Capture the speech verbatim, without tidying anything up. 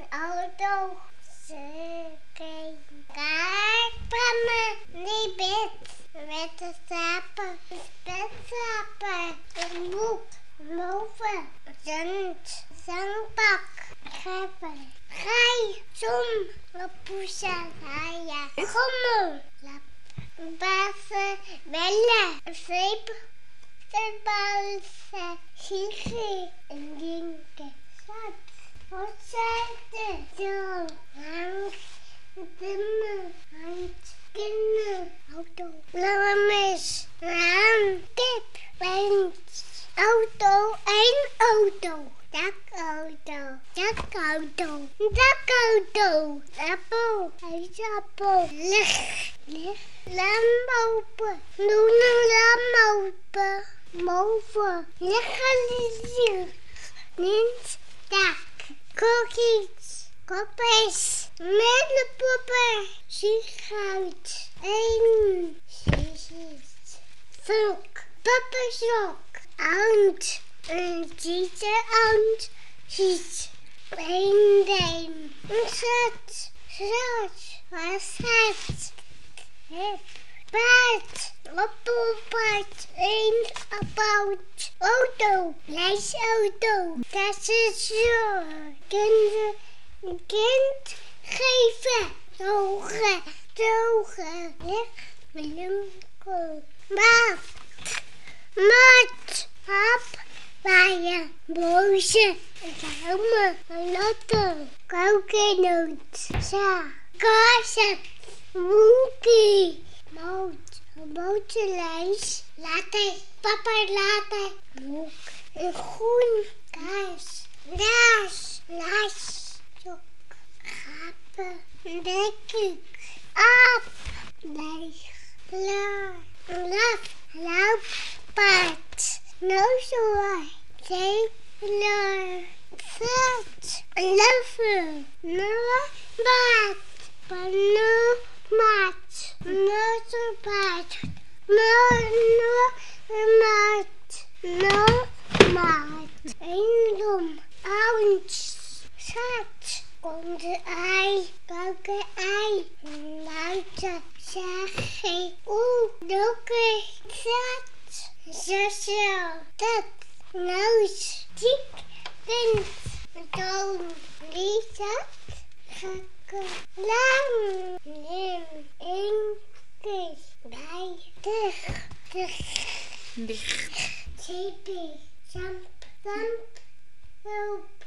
auto. Ze geen kaartpammen. Nee, bed. Met de slapen. Bedslapen. Een boek. Moven. Zand. Zandbak. Geven. Gij. Zon. Lapoesa. Haaien. Gommel. Lap. Bassen. Bellen. Zeep. Zeepbalse. Gigi. En dinken. Zat. Wat zei het? Zo. Hand. Dimmen. Hand. Kinnen. Auto. Lammes. Raam. Tip. Wens. Auto. Een auto. Dakauto. Dakauto. Dakauto. Appel. Ijsappel. Licht. Licht. Lam open. Doe een lam open. Moven. Liggen. Niet. Dak. Cookies. Kopjes. Met de poppen. Sigaret. Eén. Sisjes. Vulk. Poppensok. Hand. Een zieke hand. Ziet. Een deen. Een schat. Schat. Wat schat. Het. Paard. Appelpaard. Een appeltje. Auto. Leesauto. Dat is zo. Kinderen. Een kind geven. Zogen. Zogen. Licht. Blinken. Maat. Mat. Hap. Waaien. Boze. Helmen. Lotte. Kokenoot. Sa. Kaasje. Moekie. Moot. Een boterlijst. Later. Papa later. Boek. Een groen. Kaas. Laas. Laas. Sok. Gapen. Dekking. Aap. Leeg. Klaar. Laf. Looppaard. Nozoa. Zeepelaar. Vet. Luffer. Noorbaard. Panomaat. Noorbaard. Noormaat. Noormaat. Eendom. Oud. Schat. Komt de ei. Koken ei. Luiten. Zeg ik. Oeh. Dokke. Zat. Zo. Dat. Neus. Dik. Wind. Toon. Liezat. Gekke. Lang. Lim. Inkis. Bij. Dig. Dig. Dicht. Zeepie. Zamp. Zamp. Hulp.